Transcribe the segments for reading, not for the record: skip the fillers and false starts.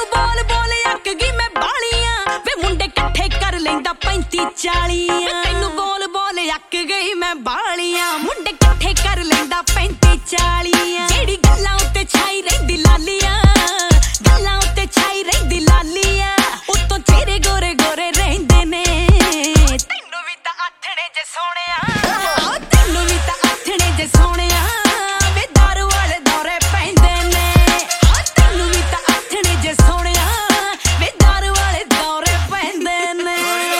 ਤੈਨੂੰ ਬੋਲ ਬੋਲ ਅੱਕ ਗਈ ਮੈਂ ਬਾਲੀਆਂ ਵੇ ਮੁੰਡੇ ਇਕੱਠੇ ਕਰ ਲੈਂਦਾ 35-40 ਤੈਨੂੰ ਬੋਲ ਬੋਲ ਅੱਕ ਗਈ ਮੈਂ ਬਾਲੀਆਂ ਮੁੰਡੇ ਇਕੱਠੇ ਕਰ ਲੈਂਦਾ 35-40 ਜਿਹੜੀ ਗੱਲਾਂ ਉੱਤੇ ਛਾਈ ਰਹਿੰਦੀ ਲਾਲੀਆਂ ਗੱਲਾਂ ਉੱਤੇ ਛਾਈ ਰਹਿੰਦੀ ਲਾਲੀਆਂ ਉੱਤੋਂ ਚਿਹਰੇ ਗੋਰੇ ਗੋਰੇ ਰਹਿੰਦੇ ਨੇ ਤੈਨੂੰ ਵੀ ਤਾਂ ਆਥਣੇ ਜੇ ਸੋਹਣਿਆ ਤੈਨੂੰ ਵੀ ਤਾਂ ਆਥਣੇ ਜੇ ਸੋਹਣਿਆ ਵੇ ਦਾਰੂ ਵਾਲੇ ਦੌਰੇ ਪੈਂਦੇ ਨੇ ਤੈਨੂੰ ਵੀ ਤਾਂ ਆਥਣੇ ਜੇ ਸੋਹਣਿਆ ਵੇ ਦਾਰੂ ਵਾਲੇ ਦੌਰੇ ਪੈਂਦੇ ਨੇ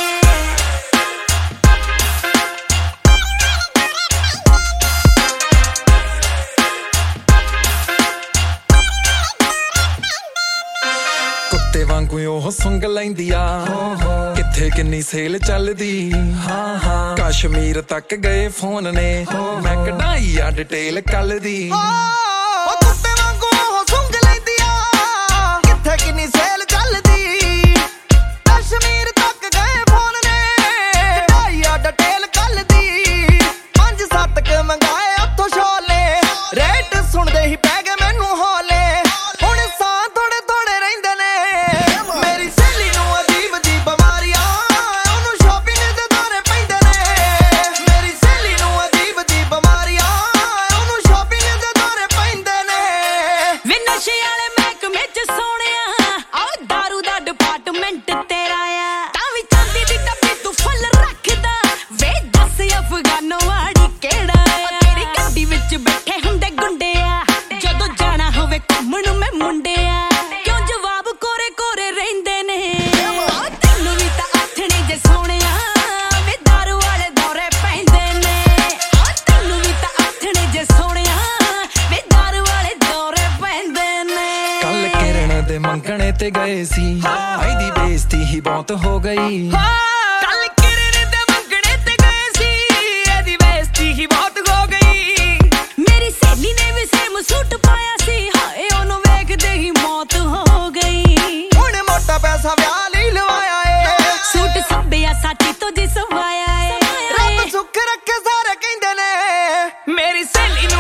ਕੁੱਤੇ ਵਾਂਗੂ ਉਹ ਸੁੰਘ ਲੈਂਦੀ ਆ ਕਿੱਥੇ ਕਿੰਨੀ ਸੇਲ ਚੱਲਦੀ ਕਸ਼ਮੀਰ ਤੱਕ ਗਏ ਫੋਨ ਨੇ ਮੈਂ ਕਢਾਈ ਆ ਡਿਟੇਲ ਕੱਲ ਦੀ ਕੁੱਤੇ ਵਾਂਗੂ ਉਹ ਸੁੰਘ ਲੈਂਦੀ ਆ ਕਿੱਥੇ ਕਿੰਨੀ ਸੇਲ ਚੱਲਦੀ ਕਸ਼ਮੀਰ ਤੱਕ ਗਏ ਫੋਨ ਨੇ ਕਢਾਈ ਆ ਡਿਟੇਲ ਕੱਲ ਦੀ 5-7 ਕ ਮੰਗਾਏ ਉੱਥੋਂ ਛੋਲੇ ਰੇਟ ਸੁਣਦੇ ਹੀ ਪੈ ਗਏ ਮੈਨੂੰ ਹੌਲੇ ਹੁਣ ਸਾਹ ਥੋੜੇ ਥੋੜੇ ਰਹਿੰਦੇ ਨੇ ਮੇਰੀ ਸਹੇਲੀ ਨੂੰ ਅਜੀਬ ਜੀ ਬਿਮਾਰੀ ਆ ਉਹਨੂੰ ਸ਼ਾਪਿੰਗ ਦੇ ਦੌਰੇ ਪੈਂਦੇ ਨੇ ਮੇਰੀ ਸਹੇਲੀ ਨੂੰ ਅਜੀਬ ਜੀ ਬਿਮਾਰੀ ਆ ਉਹਨੂੰ ਸ਼ਾਪਿੰਗ ਦੇ ਦੌਰੇ ਪੈਂਦੇ ਨੇ ਵੇ ਨਸ਼ੇ ਵਾਲੇ ਮਹਿਕਮੇ ਚ ਸੋਹਣਿਆ ਆਹ ਦਾਰੂ ਦਾ ਡਿਪਾਰਟਮੈਂਟ ਤੇਰਾ ਆ ਤਾਂ ਵੀ ਚਾਂਦੀ ਦੀ ਡੱਬੀ ਤੂੰ ਫੁੱਲ ਰੱਖਦਾ ਵੇ ਦੱਸ ਅਫਗਾਨੋ ਵਾੜੀ ਕਿਹੜਾ ਆ ਤੇਰੀ ਗੱਡੀ ਵਿੱਚ ਬੈਠੇ ਹੁੰਦੇ ਗੁੰਡੇ ਆ ਜਦੋਂ ਜਾਣਾ ਹੋਵੇ ਘੁੰਮਣ ਮੈਂ ਮੁੰਡੇ ਆ ਕਿਉਂ ਜਵਾਬ ਕੋਰੇ ਕੋਰੇ ਰਹਿੰਦੇ ਨੇ ਤੈਨੂੰ ਵੀ ਤਾਂ ਆਥਣੇ ਜੇ ਸੋਹਣਿਆ ਵੇ ਦਾਰੂ ਵਾਲੇ ਦੌਰੇ ਪੈਂਦੇ ਨੇ ਤੈਨੂੰ ਵੀ ਤਾਂ ਆਥਣੇ ਜੇ ਸੋਹਣਿਆ ਵੇ ਦਾਰੂ ਵਾਲੇ ਦੌਰੇ ਪੈਂਦੇ ਨੇ ਕੱਲ ਕਿਰਨ ਦੇ ਮੰਗਣੇ ਤੇ ਗਏ ਸੀ ਇਹਦੀ ਬੇਇੱਜ਼ਤੀ ਹੀ ਬਹੁਤ ਹੋ ਗਈ ਕੱਲ ਕਿਰਨ ਦੇ ਮੰਗਣੇ ਤੇ ਗਏ ਸੀ ਇਹਦੀ ਬੇਇੱਜ਼ਤੀ ਹੀ ਬਹੁਤ ਹੋ ਗਈ ਮੇਰੀ ਸਹੇਲੀ ਨੇ ਵੀ ਸੇਮ ਸੂਟ ਪਾਇਆ ਸੀ ਹਾਏ ਉਹਨੂੰ ਵੇਖਦੇ ਹੀ ਮੌਤ ਹੋ ਗਈ ਹੁਣ ਮੋਟਾ ਪੈਸਾ ਵਿਆਹ ਲਈ ਲਵਾਇਆ ਏ ਸੂਟ ਸੱਬਿਆ ਸਾਚੀ ਤੋਂ ਜੀ ਸਵਾਇਆ ਏ ਰੱਬ ਸੁੱਖ ਰੱਖੇ ਸਾਰੇ ਕਹਿੰਦੇ ਨੇ ਮੇਰੀ ਸਹੇਲੀ